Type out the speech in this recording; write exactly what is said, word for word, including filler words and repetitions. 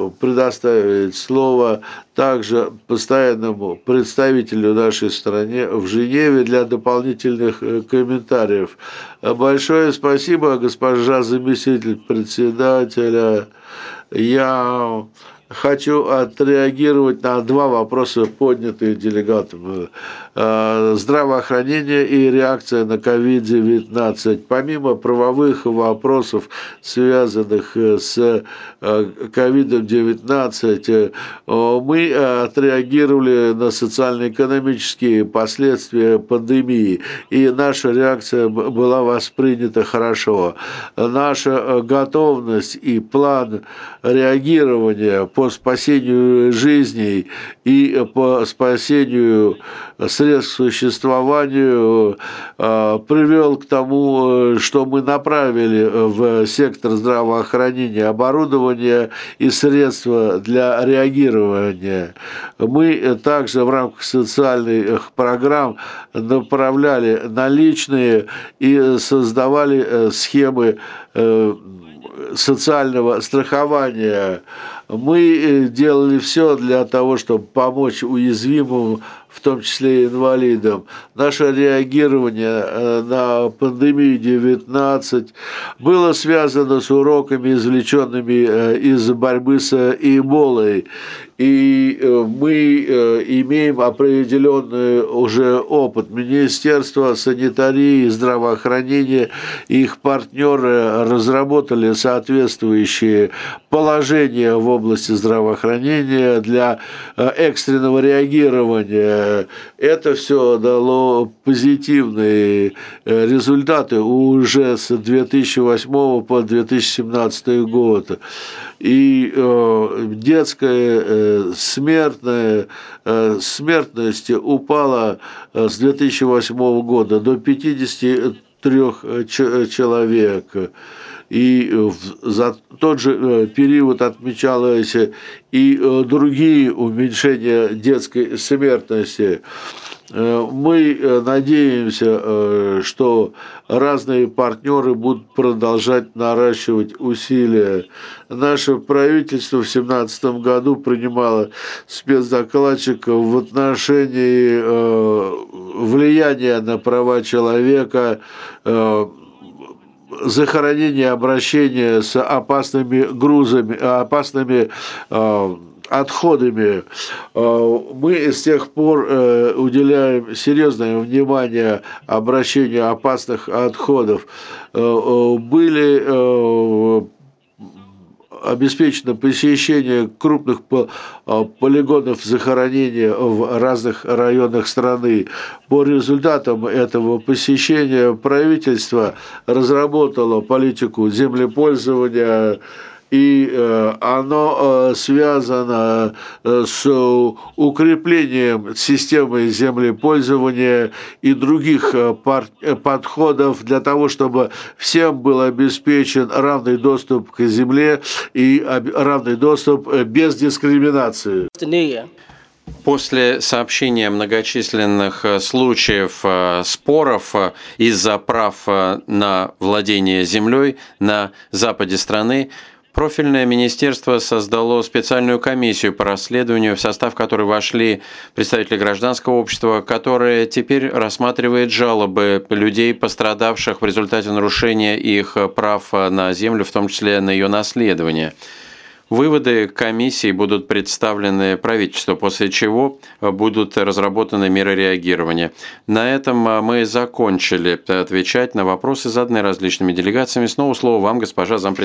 предоставить слово также постоянному представителю нашей страны в Женеве для дополнительных комментариев. Большое спасибо, госпожа заместитель председателя. Я хочу отреагировать на два вопроса, поднятые делегатом. Здравоохранение и реакция на ковид девятнадцать. Помимо правовых вопросов, связанных с ковид девятнадцать, мы отреагировали на социально-экономические последствия пандемии, и наша реакция была воспринята хорошо. Наша готовность и план реагирования по спасению жизней и по спасению средств к существованию привел к тому, что мы направили в сектор здравоохранения оборудование и средства для реагирования. Мы также в рамках социальных программ направляли наличные и создавали схемы социального страхования. Мы делали все для того, чтобы помочь уязвимым, в том числе и инвалидам. Наше реагирование на пандемию девятнадцать было связано с уроками, извлеченными из борьбы с Эболой. И мы имеем определенный уже опыт. Министерство санитарии и здравоохранения и их партнеры разработали соответствующие положения в области здравоохранения для экстренного реагирования. Это все дало позитивные результаты уже с две тысячи восьмого по две тысячи семнадцатый год. И э, детская э, смертная, э, смертность упала с две тысячи восьмого года до пятидесяти трёх человек. И за тот же период отмечалось и другие уменьшения детской смертности. Мы надеемся, что разные партнеры будут продолжать наращивать усилия. Наше правительство в две тысячи семнадцатом году принимало спецдокладчиков в отношении влияния на права человека, захоронение обращения с опасными грузами, опасными отходами. Мы с тех пор уделяем серьезное внимание обращению опасных отходов. Были обеспечено посещение крупных полигонов захоронения в разных районах страны. По результатам этого посещения правительство разработало политику землепользования, и оно связано с укреплением системы землепользования и других подходов для того, чтобы всем был обеспечен равный доступ к земле и равный доступ без дискриминации. После сообщения многочисленных случаев споров из-за прав на владение землей на западе страны, профильное министерство создало специальную комиссию по расследованию, в состав которой вошли представители гражданского общества, которое теперь рассматривает жалобы людей, пострадавших в результате нарушения их прав на землю, в том числе на ее наследование. Выводы комиссии будут представлены правительству, после чего будут разработаны меры реагирования. На этом мы закончили отвечать на вопросы, заданные различными делегациями. Снова слово вам, госпожа зампредседателя.